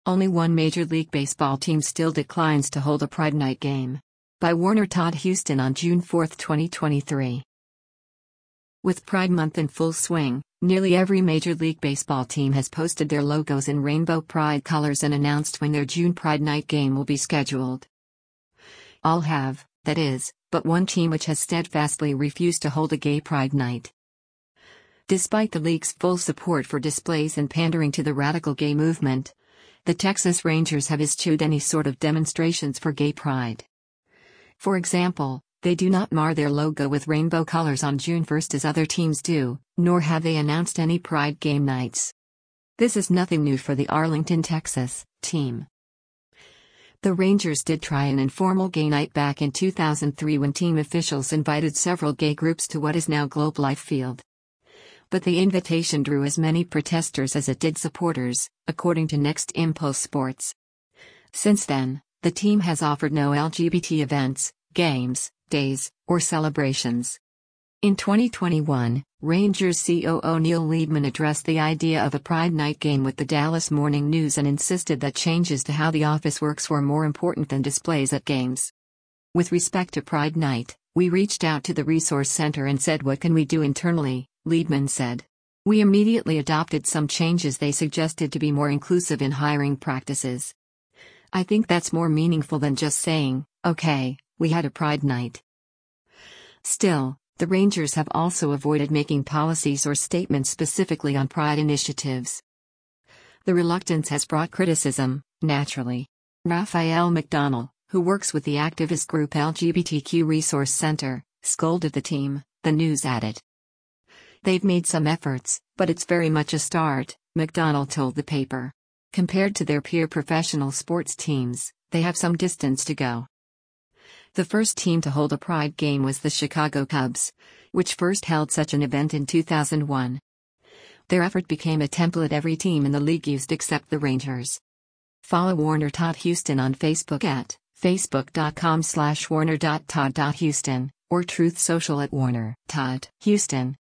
Only one Major League Baseball team still declines to hold a Pride Night game. By Warner Todd Huston on June 4, 2023. With Pride Month in full swing, nearly every Major League Baseball team has posted their logos in rainbow pride colors and announced when their June Pride Night game will be scheduled. All have, that is, but one team which has steadfastly refused to hold a gay Pride Night. Despite the league's full support for displays and pandering to the radical gay movement, the Texas Rangers have eschewed any sort of demonstrations for gay pride. For example, they do not mar their logo with rainbow colors on June 1 as other teams do, nor have they announced any Pride game nights. This is nothing new for the Arlington, Texas, team. The Rangers did try an informal gay night back in 2003 when team officials invited several gay groups to what is now Globe Life Field. But the invitation drew as many protesters as it did supporters, according to Next Impulse Sports. Since then, the team has offered no LGBT events, games, days, or celebrations. In 2021, Rangers COO Neil Liedman addressed the idea of a Pride Night game with the Dallas Morning News and insisted that changes to how the office works were more important than displays at games. With respect to Pride Night, we reached out to the Resource Center and said, what can we do internally? Liedman said. We immediately adopted some changes they suggested to be more inclusive in hiring practices. I think that's more meaningful than just saying, okay, we had a Pride Night. Still, the Rangers have also avoided making policies or statements specifically on Pride initiatives. The reluctance has brought criticism, naturally. Raphael McDonnell, who works with the activist group LGBTQ Resource Center, scolded the team, the News added. They've made some efforts, but it's very much a start, McDonnell told the paper. Compared to their peer professional sports teams, they have some distance to go. The first team to hold a Pride game was the Chicago Cubs, which first held such an event in 2001. Their effort became a template every team in the league used except the Rangers. Follow Warner Todd Huston on Facebook at facebook.com/warner.todd.huston or Truth Social at Warner Todd Huston.